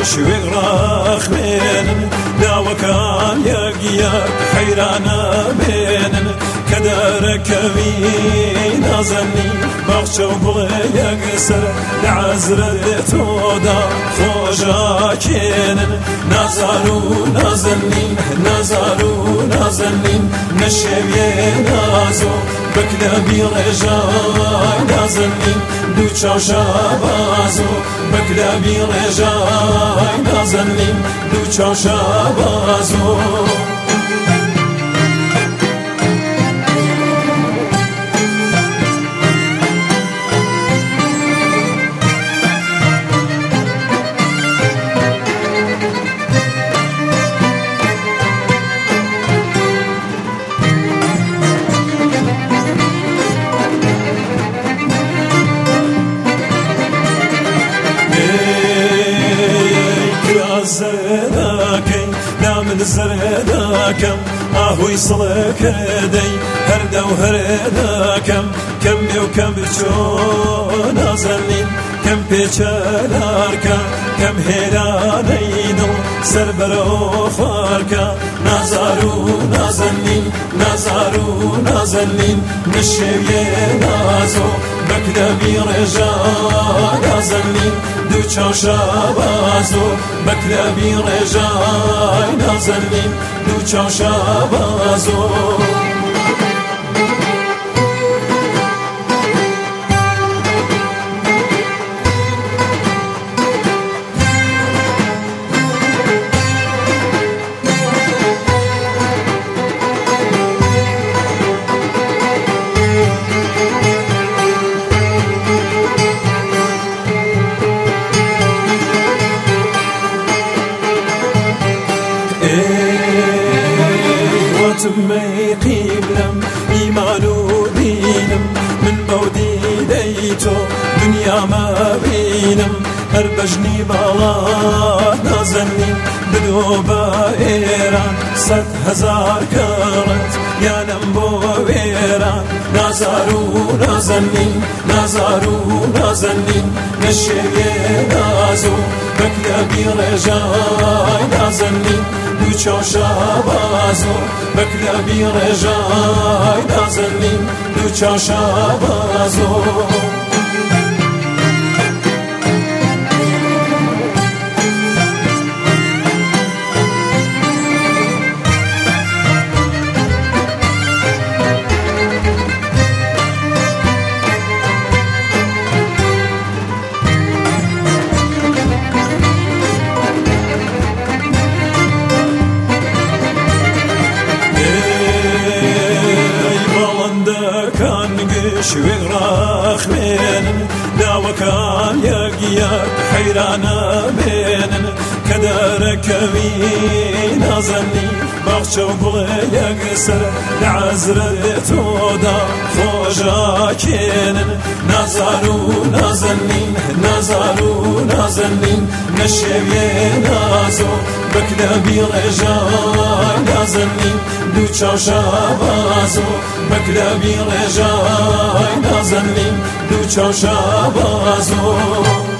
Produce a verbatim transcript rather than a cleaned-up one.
شوي راخ بين لا وكان يقيا حيرانا بين كدارك بين أظني بخشو بغي يقسر لعزر تودا خوشاكين نظروا نظنين نظروا نظنين نشوي نازو بكلابي رجاي نظنين دو چاشا بازو بكلابي رجاي نظنين دو چاشا بازو زرداكي لا من زرداكم اهوي صلك دي هردا وهرداكم كم وكم بشون ازلين كم بيشالاركا كم هيرانيدو سربرو فاركا نازارو نازلين نازارو نازلين نشوي نازو بكلابي رجاء نازلين دو چاشا بازو بكلابي رجاي نازلين دو چاشا بازو ما يقيم إيمان ودينم من بودي ديتو دنيا ما بينم هربجني بلا نازلني بدوبا إيران صد هزار كارت يا نمبو إيران نازارو نازلني نازارو نازلني نشوي نازو بكلابي رجاي نازلني دو چاشا بازو بكلابي رجاي نازلين دو چاشا بازو شوي راخ بين لا وكان يقيا حيرانا بين كدارك بين أظني بخشو بغي يقسر لعزر تودا خوشاكين نظروا نظنين نظروا نظنين نشوي نازو بكلابي رجاي نظنين دو چاشا بازو بكلابي رجاي نازلين دو چاشا بازو